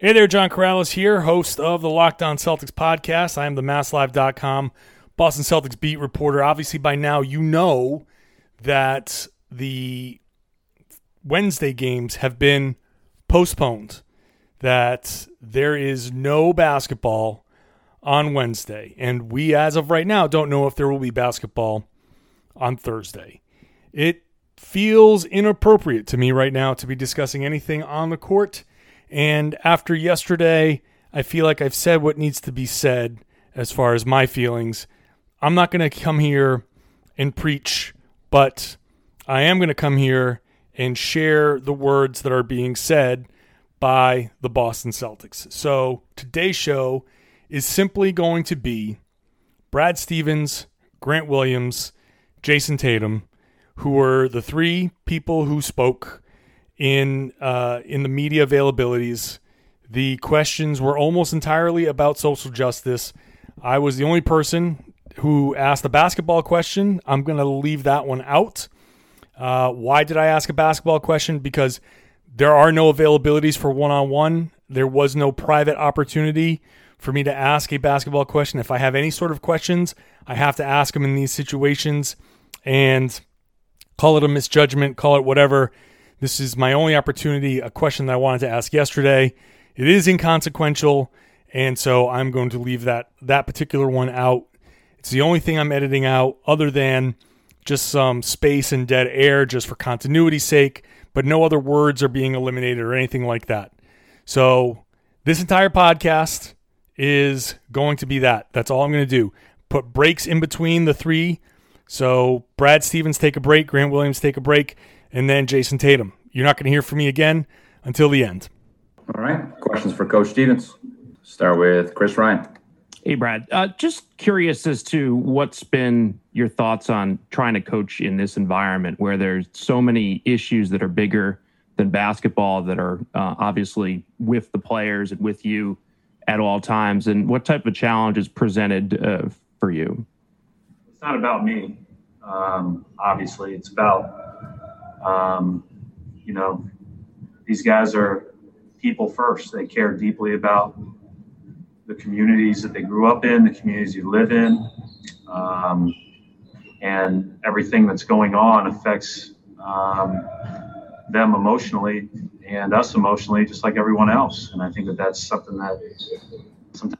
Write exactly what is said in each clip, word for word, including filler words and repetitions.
Hey there, John Corrales here, host of the Locked On Celtics podcast. I am the Mass Live dot com Boston Celtics beat reporter. Obviously, by now you know that the Wednesday games have been postponed, that there is no basketball on Wednesday, and we, as of right now, don't know if there will be basketball on Thursday. It feels inappropriate to me right now to be discussing anything on the court. And after yesterday, I feel like I've said what needs to be said as far as my feelings. I'm not going to come here and preach, but I am going to come here and share the words that are being said by the Boston Celtics. So today's show is simply going to be Brad Stevens, Grant Williams, Jayson Tatum, who were the three people who spoke in uh, in the media availabilities. The questions were almost entirely about social justice. I was the only person who asked a basketball question. I'm going to leave that one out. Uh, why did I ask a basketball question? Because there are no availabilities for one-on-one. There was no private opportunity for me to ask a basketball question. If I have any sort of questions, I have to ask them in these situations, and call it a misjudgment, call it whatever. This is my only opportunity, a question that I wanted to ask yesterday. It is inconsequential, and so I'm going to leave that that particular one out. It's the only thing I'm editing out other than just some space and dead air just for continuity's sake, but no other words are being eliminated or anything like that. So this entire podcast is going to be that. That's all I'm going to do. Put breaks in between the three. So Brad Stevens take a break, Grant Williams take a break, and then Jayson Tatum. You're not going to hear from me again until the end. All right. Questions for Coach Stevens. Start with Chris Ryan. Hey, Brad. Uh, just curious as to what's been your thoughts on trying to coach in this environment where there's so many issues that are bigger than basketball that are uh, obviously with the players and with you at all times. And what type of challenge is presented uh, for you? It's not about me. Um, obviously, it's about Um, you know, these guys are people first. They care deeply about the communities that they grew up in, the communities you live in, um, and everything that's going on affects um, them emotionally and us emotionally, just like everyone else. And I think that that's something that sometimes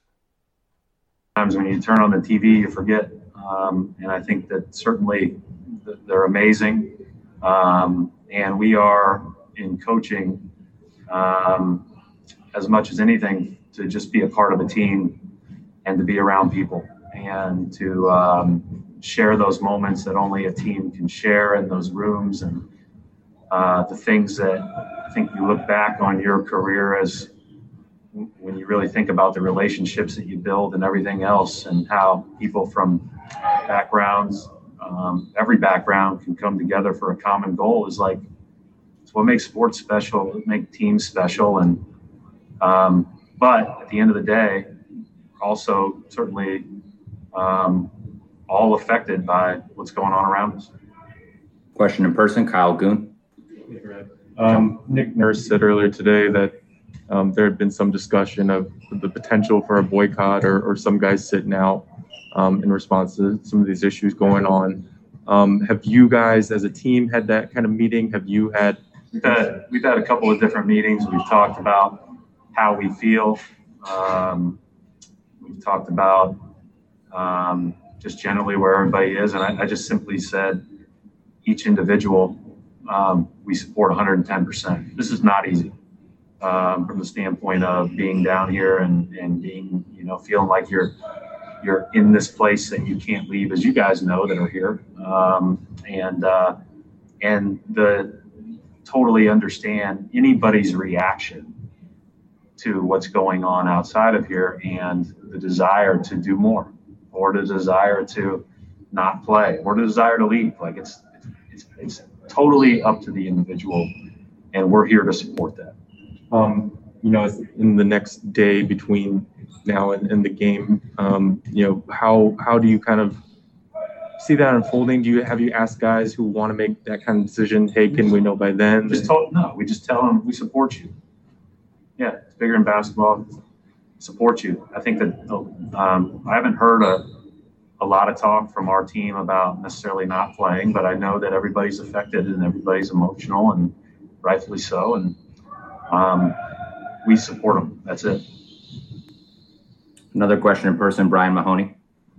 when you turn on the T V, you forget. Um, and I think that certainly they're amazing. Um, and we are in coaching um, as much as anything to just be a part of a team and to be around people and to um, share those moments that only a team can share in those rooms, and uh, the things that I think you look back on your career as when you really think about the relationships that you build and everything else, and how people from backgrounds, Um, every background can come together for a common goal is like, it's what makes sports special, it makes teams special. And, um, but at the end of the day, also certainly um, all affected by what's going on around us. Question in person, Kyle Goon. Um, Nick Nurse said earlier today that um, there had been some discussion of the potential for a boycott or, or some guys sitting out Um, in response to some of these issues going on. Um, have you guys as a team had that kind of meeting? Have you had? We've had, we've had a couple of different meetings. We've talked about how we feel. Um, we've talked about um, just generally where everybody is. And I, I just simply said, each individual, um, we support one hundred ten percent. This is not easy um, from the standpoint of being down here and, and being, you know, feeling like you're, you're in this place that you can't leave, as you guys know that are here. Um, and, uh, and the totally understand anybody's reaction to what's going on outside of here and the desire to do more, or the desire to not play, or the desire to leave. Like it's, it's, it's totally up to the individual, and we're here to support that. Um, you know, in the next day between now and, and the game, um, you know, how how do you kind of see that unfolding? Do you have you asked guys who want to make that kind of decision? Hey, can we know by then? Just told no. We just tell them we support you. Yeah, it's bigger in basketball. Support you. I think that um, I haven't heard a, a lot of talk from our team about necessarily not playing, but I know that everybody's affected and everybody's emotional, and rightfully so. And um, we support them. That's it. Another question in person, Brian Mahoney.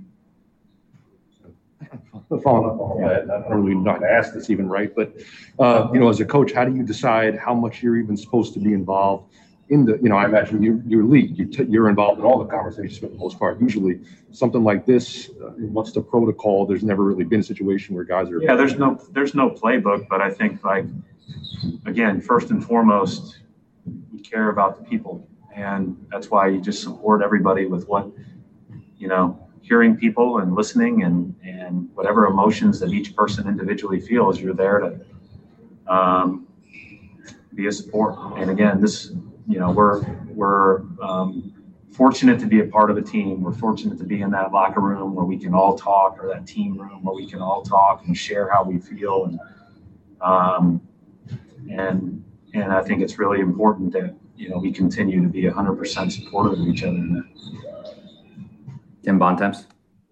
Following up on that, I don't really not ask this even right, but uh, you know, as a coach, how do you decide how much you're even supposed to be involved in the? You know, I imagine you, your league, you t- you're involved in all the conversations for the most part. Usually, something like this, uh, what's the protocol? There's never really been a situation where guys are. Yeah, there's no there's no playbook, but I think like again, first and foremost, you care about the people, and that's why you just support everybody with what you know. Hearing people and listening and, and whatever emotions that each person individually feels, you're there to um, be a support. And again, this, you know, we're we're um, fortunate to be a part of a team. We're fortunate to be in that locker room where we can all talk, or that team room where we can all talk and share how we feel. And um, and and I think it's really important that you know we continue to be one hundred percent supportive of each other in that. Tim Bontemps.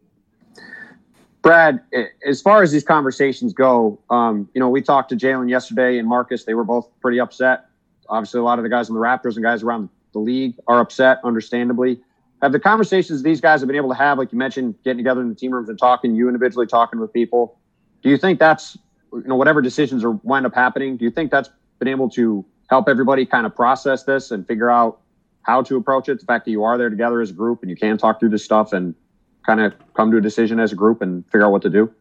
Brad, as far as these conversations go, um, you know, we talked to Jalen yesterday and Marcus. They were both pretty upset. Obviously, a lot of the guys on the Raptors and guys around the league are upset, understandably. Have the conversations these guys have been able to have, like you mentioned, getting together in the team rooms and talking, you individually talking with people, do you think that's, you know, whatever decisions are wind up happening, do you think that's been able to help everybody kind of process this and figure out how to approach it, the fact that you are there together as a group and you can talk through this stuff and kind of come to a decision as a group and figure out what to do?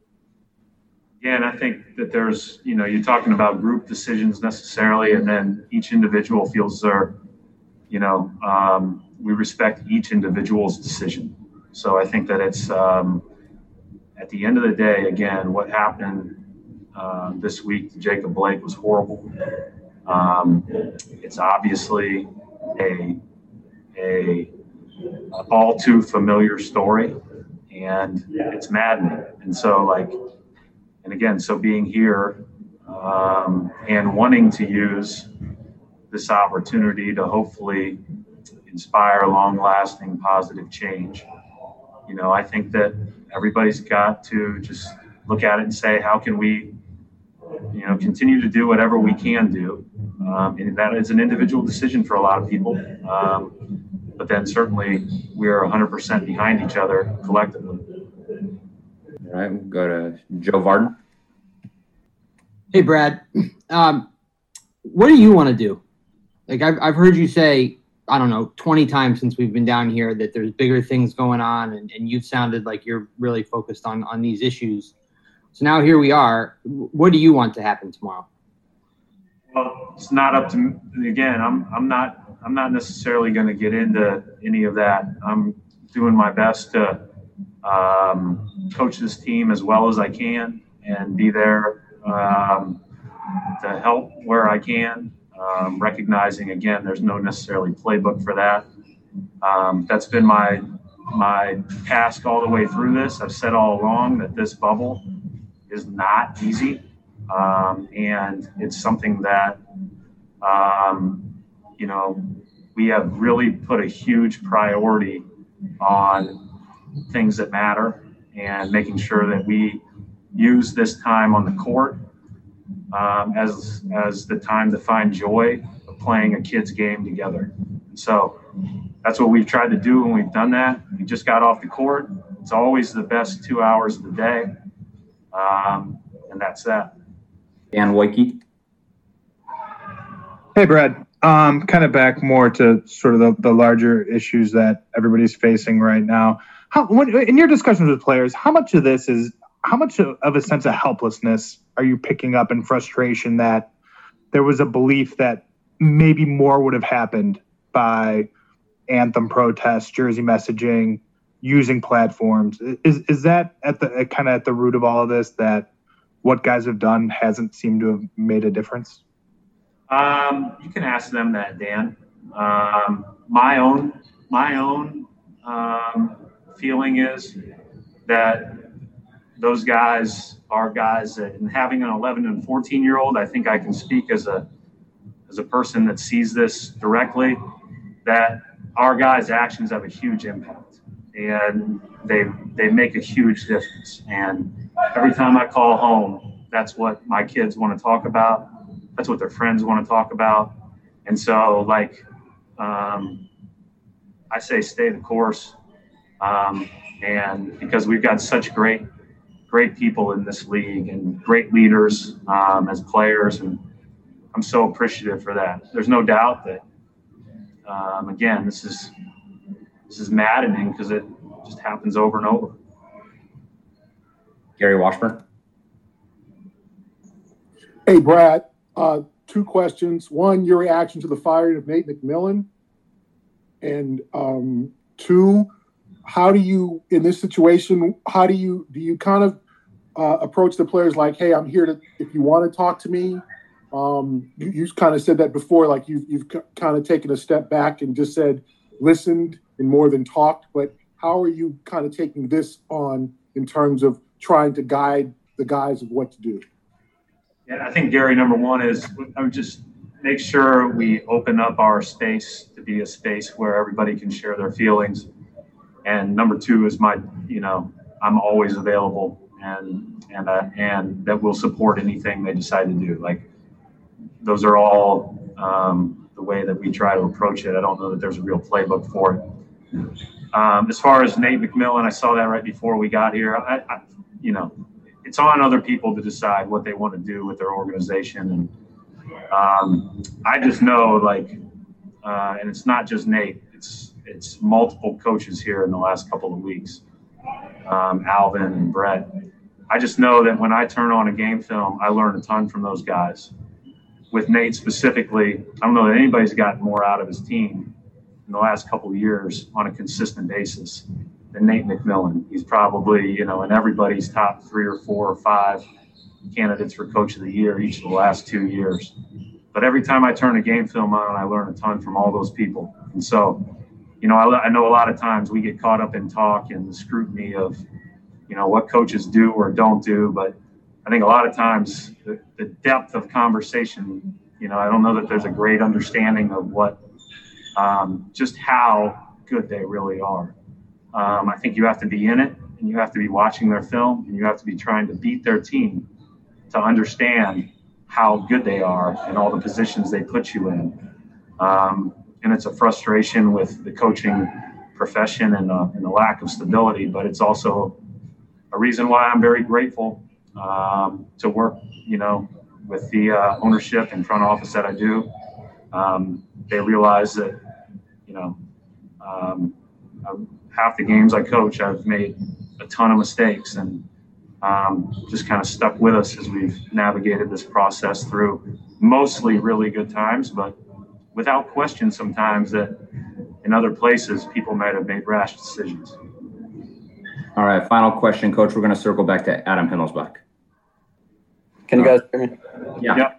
Yeah, and I think that there's, you know, you're talking about group decisions necessarily, and then each individual feels their, you know, um, we respect each individual's decision. So I think that it's, um, at the end of the day, again, what happened uh, this week to Jacob Blake was horrible. Um, it's obviously a a all too familiar story, and it's maddening. And so like, and again, so being here um, and wanting to use this opportunity to hopefully inspire long-lasting positive change, you know, I think that everybody's got to just look at it and say, how can we, you know, continue to do whatever we can do. Um, and that is an individual decision for a lot of people. Um, but then certainly we are one hundred percent behind each other collectively. All right, we'll go to Joe Varden. Hey, Brad. Um, what do you want to do? Like I've, I've heard you say, I don't know, twenty times since we've been down here that there's bigger things going on, and, and you've sounded like you're really focused on, on these issues. So now here we are. What do you want to happen tomorrow? Well, it's not up to me. Again, I'm I'm not I'm not necessarily going to get into any of that. I'm doing my best to um, coach this team as well as I can and be there um, to help where I can. Um, recognizing again, there's no necessarily playbook for that. Um, that's been my my task all the way through this. I've said all along that this bubble is not easy. Um, and it's something that, um, you know, we have really put a huge priority on things that matter and making sure that we use this time on the court um, as as the time to find joy of playing a kid's game together. And so that's what we've tried to do, and we've done that. We just got off the court. It's always the best two hours of the day, um, and that's that. Dan Woike. Hey, Brad. Um, kind of back more to sort of the, the larger issues that everybody's facing right now. How, when, in your discussions with players, how much of this is, how much of a sense of helplessness are you picking up and frustration that there was a belief that maybe more would have happened by anthem protests, jersey messaging, using platforms? Is is that at the kind of at the root of all of this, that what guys have done hasn't seemed to have made a difference? Um, you can ask them that, Dan. Um, my own, my own um, feeling is that those guys are guys that, and having an eleven and fourteen year old, I think I can speak as a as a person that sees this directly, that our guys' actions have a huge impact, and they they make a huge difference. And every time I call home, that's what my kids want to talk about. That's what their friends want to talk about. And so, like, um, I say stay the course. Um, and because we've got such great, great people in this league and great leaders um, as players, and I'm so appreciative for that. There's no doubt that, um, again, this is this is maddening because it just happens over and over. Gary Washburn. Hey, Brad. Uh, two questions. One, your reaction to the firing of Nate McMillan, and um, two, how do you, in this situation, how do you do you kind of uh, approach the players like, hey, I'm here to, if you want to talk to me. Um, you, you kind of said that before, like you've, you've kind of taken a step back and just said, listened and more than talked. But how are you kind of taking this on in terms of trying to guide the guys of what to do? Yeah, I think, Gary, number one is I would just make sure we open up our space to be a space where everybody can share their feelings. And number two is my, you know, I'm always available and and uh, and that will support anything they decide to do. Like, those are all um, the way that we try to approach it. I don't know that there's a real playbook for it. Um, as far as Nate McMillan, I saw that right before we got here. I, I, you know, it's on other people to decide what they want to do with their organization. And um, I just know, like, uh, and it's not just Nate, it's it's multiple coaches here in the last couple of weeks, um, Alvin and Brett. I just know that when I turn on a game film, I learn a ton from those guys. With Nate specifically, I don't know that anybody's gotten more out of his team in the last couple of years on a consistent basis than Nate McMillan. He's probably, you know, in everybody's top three or four or five candidates for Coach of the Year each of the last two years. But every time I turn a game film on, I learn a ton from all those people. And so, you know, I, I know a lot of times we get caught up in talk and the scrutiny of, you know, what coaches do or don't do. But I think a lot of times the, the depth of conversation, you know, I don't know that there's a great understanding of what, um, just how good they really are. Um, I think you have to be in it, and you have to be watching their film, and you have to be trying to beat their team to understand how good they are and all the positions they put you in. Um, and it's a frustration with the coaching profession and, uh, and the lack of stability, but it's also a reason why I'm very grateful um, to work, you know, with the uh, ownership and front office that I do. Um, they realize that, you know, um, half the games I coach, I've made a ton of mistakes, and um, just kind of stuck with us as we've navigated this process through mostly really good times, but without question sometimes that in other places people might have made rash decisions. All right, final question, Coach. We're going to circle back to Adam Himmelsbach. Can you guys hear me? Yeah. yeah.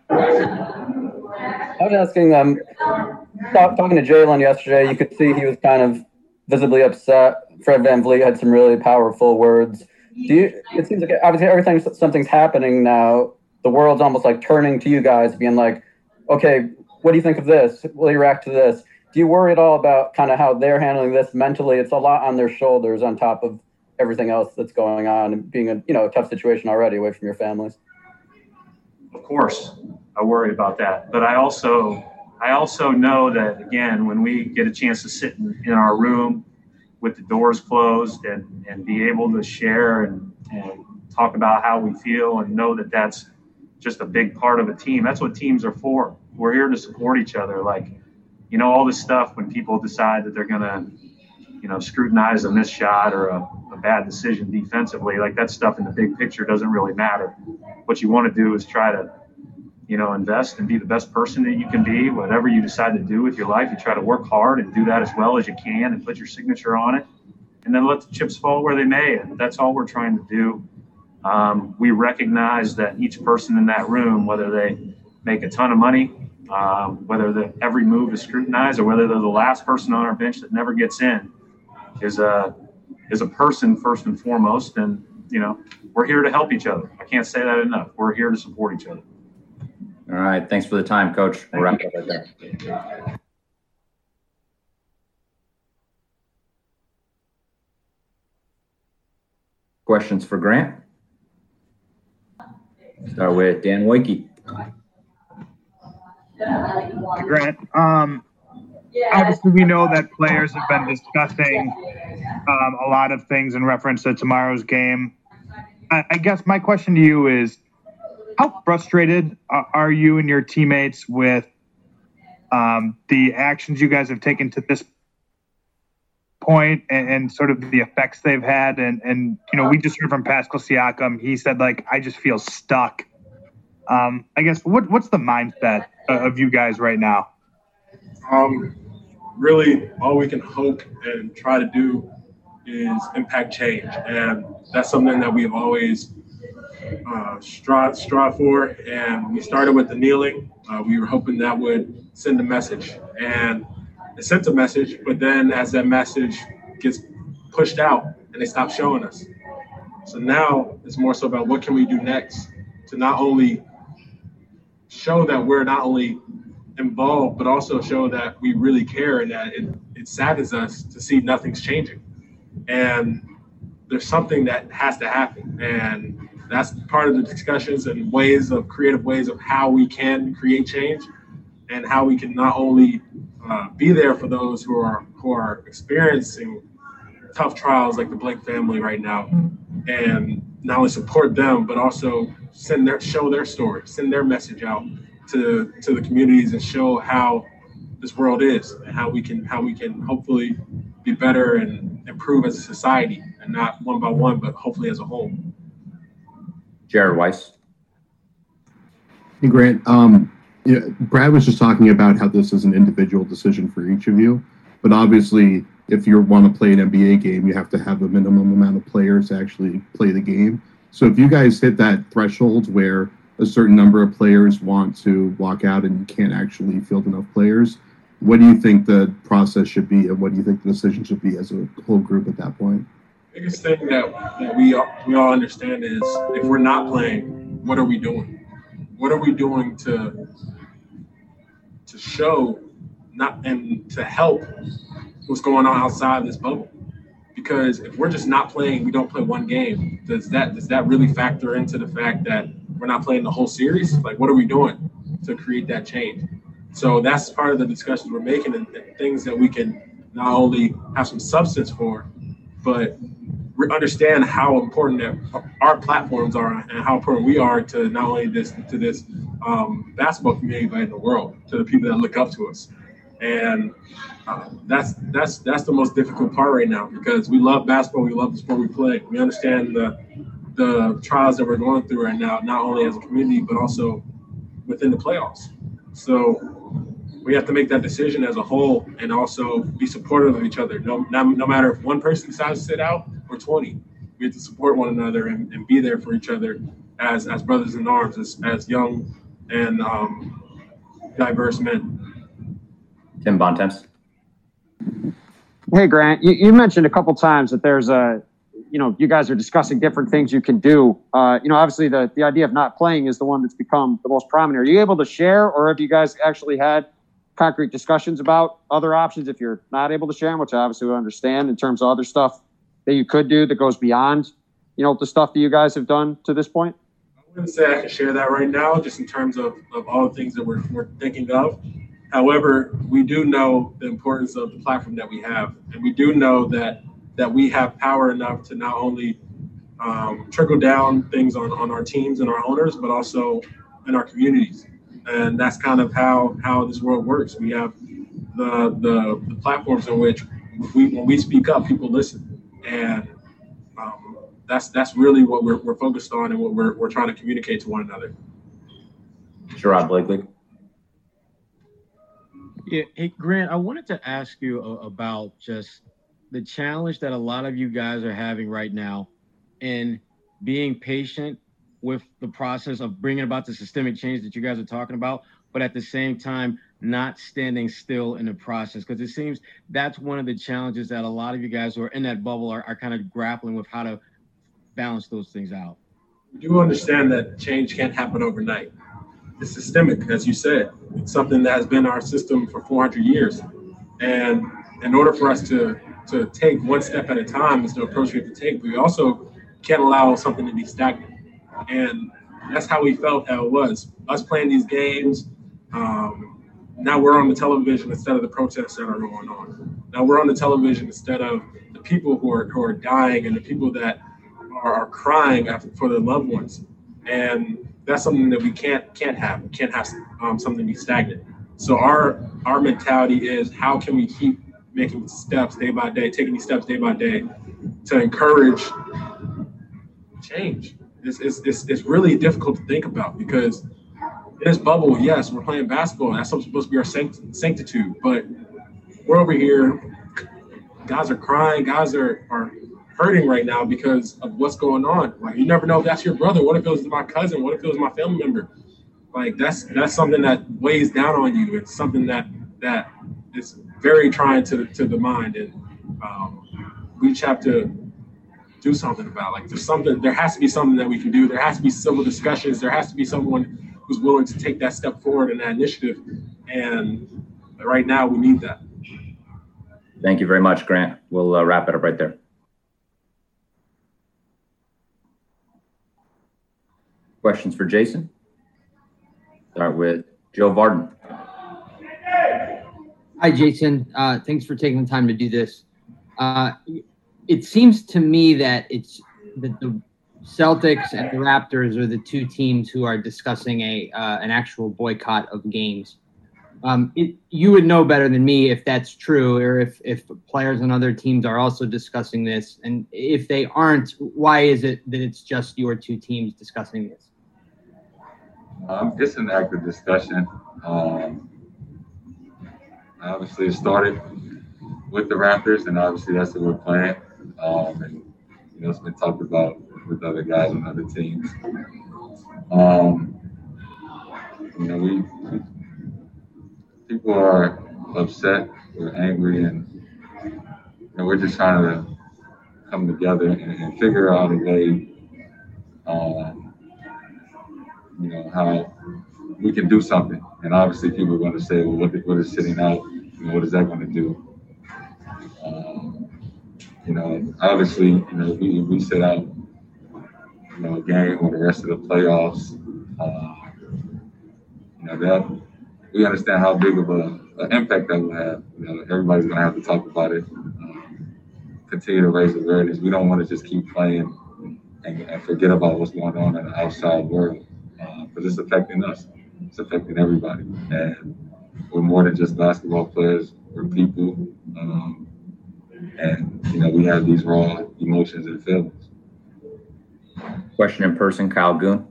I was asking, um, talk, talking to Jalen yesterday, you could see he was kind of visibly upset. Fred VanVleet had some really powerful words. Do you? It seems like obviously everything, something's happening now. The world's almost like turning to you guys, being like, okay, what do you think of this? Will you react to this? Do you worry at all about kind of how they're handling this mentally? It's a lot on their shoulders on top of everything else that's going on and being a, you know, a tough situation already away from your families. Of course, I worry about that. But I also, I also know that, again, when we get a chance to sit in, in our room with the doors closed and, and be able to share and, and talk about how we feel and know that that's just a big part of a team. That's what teams are for. We're here to support each other. Like, you know, all this stuff when people decide that they're going to, you know, scrutinize a missed shot or a, a bad decision defensively, like that stuff in the big picture doesn't really matter. What you want to do is try to, you know, invest and be the best person that you can be. Whatever you decide to do with your life, you try to work hard and do that as well as you can and put your signature on it, and then let the chips fall where they may. And that's all we're trying to do. Um, we recognize that each person in that room, whether they make a ton of money, um, whether the, every move is scrutinized, or whether they're the last person on our bench that never gets in, is a is a person first and foremost. And, you know, we're here to help each other. I can't say that enough. We're here to support each other. All right. Thanks for the time, Coach. We'll wrap it up right there. Questions for Grant? Start with Dan Wakey. Grant, um, obviously we know that players have been discussing um, a lot of things in reference to tomorrow's game. I, I guess my question to you is, how frustrated are, are you and your teammates with um, the actions you guys have taken to this point and, and sort of the effects they've had? And, and, you know, we just heard from Pascal Siakam. He said, like, I just feel stuck. Um, I guess what what's the mindset of you guys right now? Um, really, all we can hope and try to do is impact change. And that's something that we've always uh, strive, strive for. And we started with the kneeling. Uh, we were hoping that would send a message. And it sent a message, but then as that message gets pushed out and they stop showing us. So now it's more so about what can we do next to not only show that we're not only involved, but also show that we really care and that it, it saddens us to see nothing's changing. And there's something that has to happen. And that's part of the discussions and ways of creative ways of how we can create change and how we can not only uh, be there for those who are who are experiencing tough trials like the Blake family right now, and not only support them, but also send their show their story, send their message out to to the communities and show how this world is and how we can how we can hopefully be better and improve as a society, and not one by one, but hopefully as a whole. Jared Weiss. Hey, Grant. Um, you know, Brad was just talking about how this is an individual decision for each of you, but obviously, if you want to play an N B A game, you have to have a minimum amount of players to actually play the game. So if you guys hit that threshold where a certain number of players want to walk out and you can't actually field enough players, what do you think the process should be, and what do you think the decision should be as a whole group at that point? The biggest thing that, that we all, we all understand is if we're not playing, what are we doing? What are we doing to to show not and to help what's going on outside of this bubble? Because if we're just not playing, we don't play one game. Does that does that really factor into the fact that we're not playing the whole series? Like, what are we doing to create that change? So that's part of the discussions we're making, and things that we can not only have some substance for, but understand how important that our platforms are and how important we are to not only this to this um, basketball community, but in the world, to the people that look up to us. And uh, that's that's that's the most difficult part right now, because we love basketball, we love the sport we play. We understand the the trials that we're going through right now, not only as a community, but also within the playoffs. So we have to make that decision as a whole and also be supportive of each other. No, no, no matter if one person decides to sit out or twenty, we have to support one another and, and be there for each other as as brothers in arms, as, as young and um, diverse men. Tim Bontemps. Hey, Grant, you, you mentioned a couple times that there's a, you know, you guys are discussing different things you can do. Uh, you know, obviously the, the idea of not playing is the one that's become the most prominent. Are you able to share, or have you guys actually had concrete discussions about other options if you're not able to share them, which I obviously would understand, in terms of other stuff that you could do that goes beyond, you know, the stuff that you guys have done to this point? I wouldn't say I can share that right now, just in terms of, of all the things that we're, we're thinking of. However, we do know the importance of the platform that we have, and we do know that that we have power enough to not only um, trickle down things on, on our teams and our owners, but also in our communities. And that's kind of how, how this world works. We have the, the the platforms in which we when we speak up, people listen, and um, that's that's really what we're we're focused on and what we're we're trying to communicate to one another. Sherrod Blakely. Yeah, hey, Grant, I wanted to ask you a, about just the challenge that a lot of you guys are having right now in being patient with the process of bringing about the systemic change that you guys are talking about, but at the same time, not standing still in the process. Because it seems that's one of the challenges that a lot of you guys who are in that bubble are, are kind of grappling with, how to balance those things out. We do understand that change can't happen overnight. it's systemic, as you said. It's something that has been our system for four hundred years. And in order for us to, to take one step at a time is the approach we have to take, we also can't allow something to be stagnant. And that's how we felt how it was. Us playing these games, um, now we're on the television instead of the protests that are going on. Now we're on the television instead of the people who are, who are dying and the people that are, are crying after, for their loved ones. And that's something that we can't can't have. We can't have um, something be stagnant. So our our mentality is, how can we keep making steps day by day, taking these steps day by day to encourage change? It's, it's, it's, it's really difficult to think about, because in this bubble, yes, we're playing basketball. That's supposed to be our sanct- sanctitude. But we're over here, guys are crying, guys are, are hurting right now because of what's going on. Like, you never know if that's your brother. What if it was my cousin? What if it was my family member? Like, that's that's something that weighs down on you. It's something that that is very trying to, to the mind. And um, we just have to do something about it. Like, there's something, there has to be something that we can do. There has to be civil discussions. There has to be someone who's willing to take that step forward in that initiative. And right now we need that. Thank you very much, Grant. We'll uh, wrap it up right there. Questions for Jason? Start with Joe Varden. Hi, Jason. Uh, thanks for taking the time to do this. Uh, it seems to me that it's that the Celtics and the Raptors are the two teams who are discussing a uh, an actual boycott of games. Um, it, you would know better than me if that's true, or if, if players on other teams are also discussing this. And if they aren't, why is it that it's just your two teams discussing this? Um, it's an active discussion. Um, obviously, it started with the Raptors, and obviously that's what we're playing. Um, and you know, it's been talked about with other guys on other teams. Um, you know, we, we people are upset, we're angry, and you know, we're just trying to come together and, and figure out a way. Um, you know, how we can do something. And obviously people are going to say, well, what, what is sitting out? You know, what is that going to do? Um, you know, obviously, you know, we, we sit out, you know, a game or the rest of the playoffs. Uh, you know, that we understand how big of a, an impact that will have. You know, everybody's going to have to talk about it, um, continue to raise awareness. We don't want to just keep playing and, and forget about what's going on in the outside world. Because it's affecting us. It's affecting everybody. And we're more than just basketball players. We're people. Um, and, you know, we have these raw emotions and feelings. Question in person, Kyle Goon.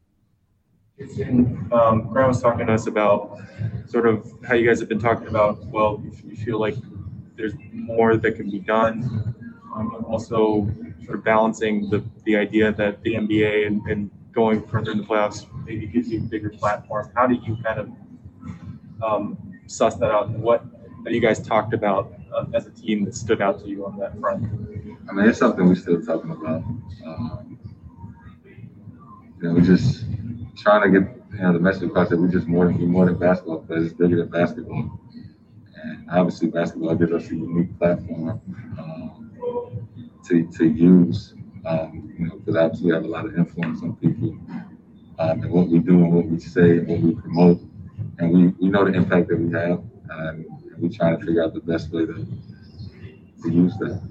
Um, Grant was talking to us about sort of how you guys have been talking about, well, if you feel like there's more that can be done. Um, and also sort of balancing the, the idea that the N B A and, and going further in the playoffs maybe gives you a bigger platform. How do you kind of um, suss that out? And what have you guys talked about uh, as a team that stood out to you on that front? I mean, it's something we're still talking about. Um, you know, we're just trying to get you know the message across that we're just more than we're more than basketball players. It's bigger than basketball, and obviously basketball gives us a unique platform um, to to use. Um, you know, because obviously we have a lot of influence on people um, and what we do and what we say and what we promote. And we, we know the impact that we have, and we try to figure out the best way to, to use that.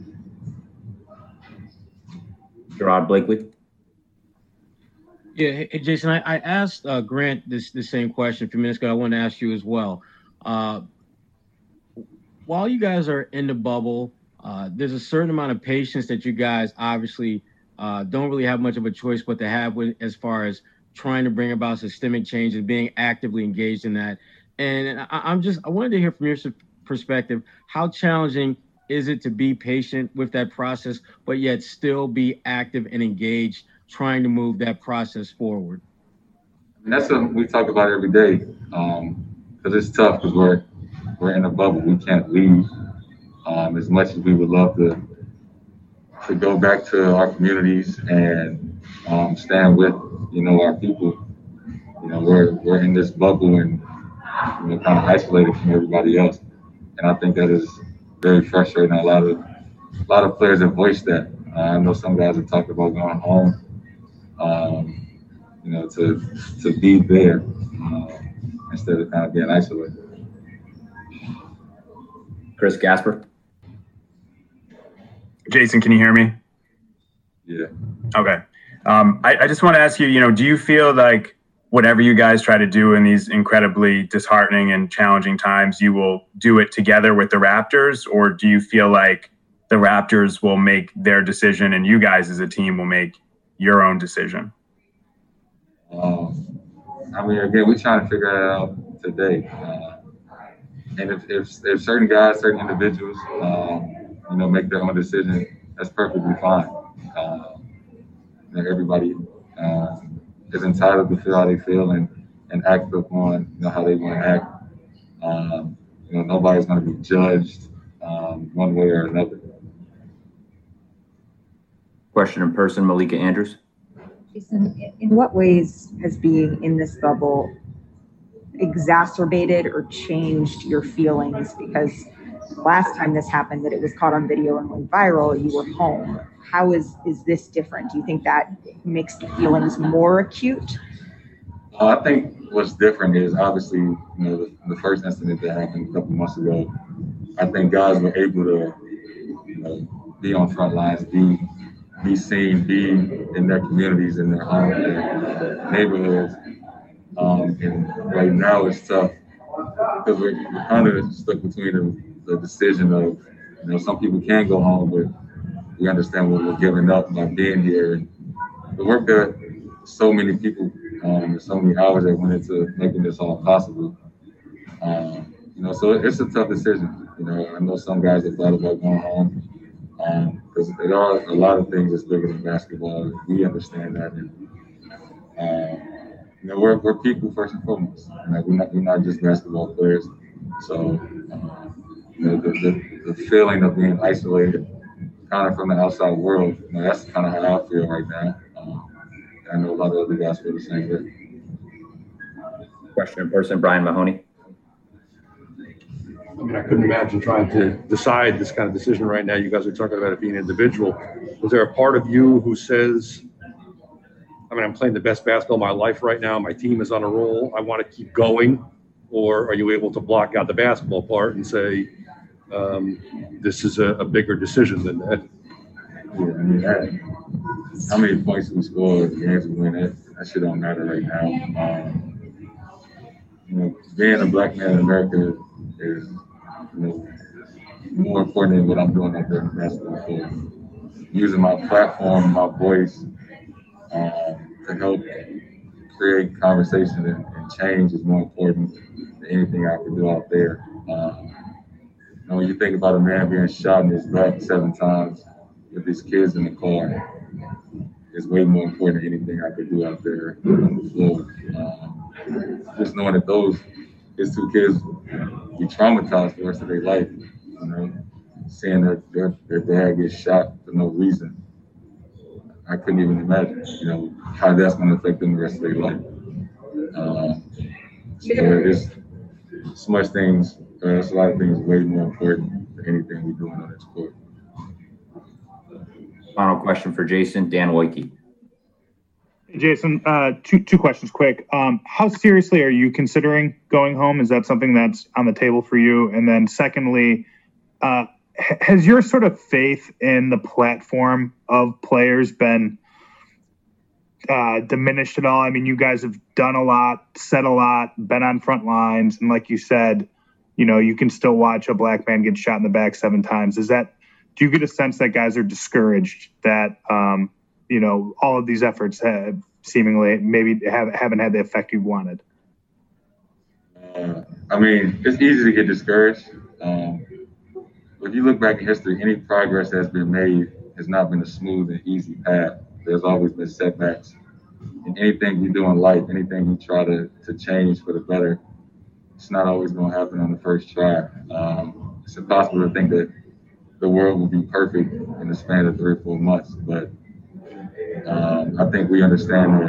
Gerard Blakely. Yeah, hey, Jason, I, I asked uh, Grant this the same question a few minutes ago. I want to ask you as well. Uh, while you guys are in the bubble, Uh, there's a certain amount of patience that you guys obviously uh, don't really have much of a choice but to have with, as far as trying to bring about systemic change and being actively engaged in that. And I, I'm just, I wanted to hear from your perspective, how challenging is it to be patient with that process, but yet still be active and engaged, trying to move that process forward? And that's something we talk about every day, um, because it's tough because we're, we're in a bubble. We can't leave. Um, as much as we would love to to go back to our communities and um, stand with, you know, our people, you know, we're we're in this bubble and, you know, kind of isolated from everybody else. And I think that is very frustrating. A lot of a lot of players have voiced that. Uh, I know some guys have talked about going home, um, you know, to to be there uh, instead of kind of being isolated. Chris Gasper. Jason, can you hear me? Yeah. Okay. Um, I, I just want to ask you, you know, do you feel like whatever you guys try to do in these incredibly disheartening and challenging times, you will do it together with the Raptors? Or do you feel like the Raptors will make their decision and you guys as a team will make your own decision? Um, I mean, again, we're trying to figure that out today. Uh, and if, if, if certain guys, certain individuals, um, you know, make their own decision, that's perfectly fine. Uh, you know, everybody uh, is entitled to feel how they feel and, and act upon, you know, how they want to act. Um, you know, nobody's going to be judged um, one way or another. Question in person, Malika Andrews. Jason, in what ways has being in this bubble exacerbated or changed your feelings? Because last time this happened, that it was caught on video and went viral, you were home. How is is this different? Do you think that makes the feelings more acute? Uh, I think what's different is obviously, you know, the, the first incident that happened a couple months ago. I think guys were able to, you know, be on front lines, be be seen, be in their communities, in their homes, their neighborhoods. Um, and right now it's tough because we're, we're kind of stuck between the, the decision of, you know, some people can go home, but we understand what we're giving up by being here. And the work that so many people, um, so many hours that went into making this all possible. Um, you know, so it's a tough decision. You know, I know some guys have thought about going home because um, there are a lot of things that's bigger than basketball. We understand that. And, uh, you know, we're we're people first and foremost. You know, we're not we're not just basketball players. So, uh, you know, the, the the feeling of being isolated, kind of from the outside world, you know, that's kind of how I feel right now. Um, I know a lot of other guys feel the same way. Question in person, Brian Mahoney. I mean, I couldn't imagine trying to decide this kind of decision right now. You guys are talking about it being individual. Was there a part of you who says, I mean, I'm playing the best basketball of my life right now. My team is on a roll. I want to keep going. Or are you able to block out the basketball part and say, um, this is a, a bigger decision than that? Yeah, I mean, that, how many points we score, games we win, that, that shit don't matter right now. Um, you know, being a black man in America is, you know, more important than what I'm doing out there in the basketball court. Using my platform, my voice, um, to help create conversation and, and change is more important than anything I can do out there. Um, you know, when you think about a man being shot in his back seven times with his kids in the car, it's way more important than anything I could do out there on the floor. Um, just knowing that those his two kids be traumatized for the rest of their life, you know, seeing their, their, their dad get shot for no reason. I couldn't even imagine, you know, how that's going to affect them the rest of their life. Uh, so there's so much things, uh, there's a lot of things way more important than anything we're doing on this court. Final question for Jason, Dan Woike. Jason, uh, two two questions quick. Um, how seriously are you considering going home? Is that something that's on the table for you? And then secondly, uh, has your sort of faith in the platform of players been uh, diminished at all? I mean, you guys have done a lot, said a lot, been on front lines, and like you said, you know, you can still watch a black man get shot in the back seven times. Is that, do you get a sense that guys are discouraged that, um, you know, all of these efforts have seemingly maybe have, haven't had the effect you wanted? Uh, I mean, it's easy to get discouraged. Um, if you look back in history, any progress that's been made has not been a smooth and easy path. There's always been setbacks. And anything you do in life, anything you try to, to change for the better, it's not always going to happen on the first try. Um, it's impossible to think that the world will be perfect in the span of three or four months. But um, I think we understand that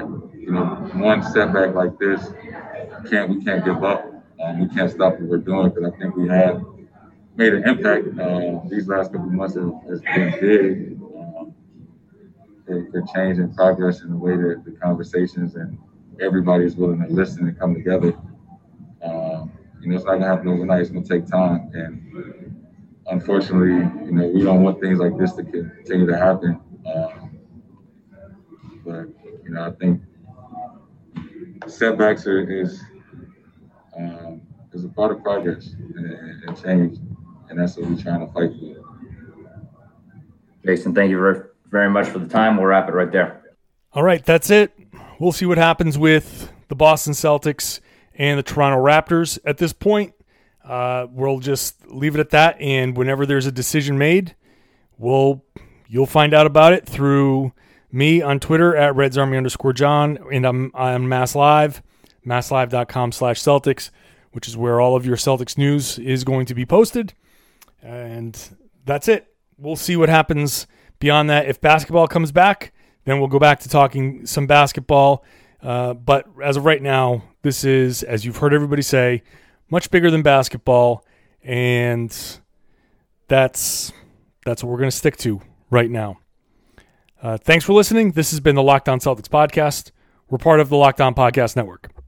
you know, one setback like this, can't we can't give up. Um, we can't stop what we're doing because I think we have made an impact. Uh, these last couple of months have, has been big um, for, for change and progress in the way that the conversations and everybody is willing to listen and come together. Um, you know, it's not gonna happen overnight. It's gonna take time, and unfortunately, you know, we don't want things like this to continue to happen. Um, but you know, I think setbacks are, is um, is a part of progress and, and change, and that's what we're trying to fight for. Jason, thank you very, very much for the time. We'll wrap it right there. All right, that's it. We'll see what happens with the Boston Celtics and the Toronto Raptors. At this point, uh, we'll just leave it at that. And whenever there's a decision made, we'll you'll find out about it through me on Twitter at RedsArmy underscore John, and I'm on Mass Live, masslive.com slash Celtics, which is where all of your Celtics news is going to be posted. And that's it. We'll see what happens beyond that. If basketball comes back, then we'll go back to talking some basketball. Uh, but as of right now, this is, as you've heard everybody say, much bigger than basketball, and that's that's what we're going to stick to right now. Uh, thanks for listening. This has been the Locked On Celtics podcast. We're part of the Locked On Podcast Network.